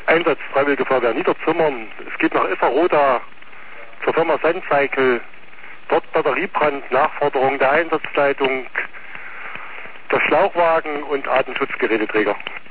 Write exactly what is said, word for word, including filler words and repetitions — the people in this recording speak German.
Einsatz Freiwillige Feuerwehr Niederzimmern. Es geht nach Issaroda zur Firma Sandcycle. Dort Batteriebrand, Nachforderung der Einsatzleitung, der Schlauchwagen und Atemschutzgeräteträger.